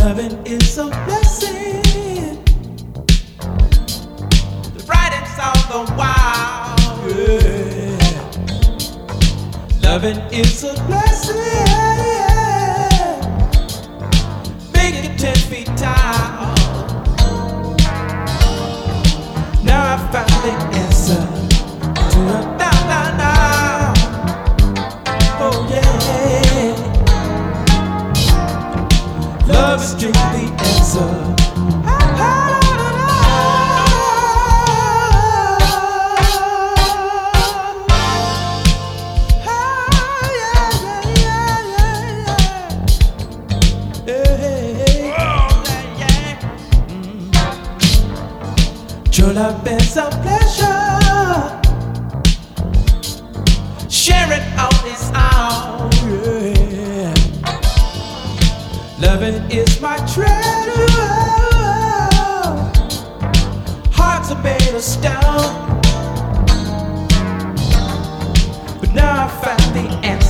Loving is a blessing. The writing's on the wall. Yeah. Loving is a blessing. Make it 10 feet tall. Now I found the answer to a now. Oh yeah. Love is just the answer. True love is a pleasure. Share it on its own. Yeah. Loving is my treasure. Hearts are made of stone. But now I found the answer.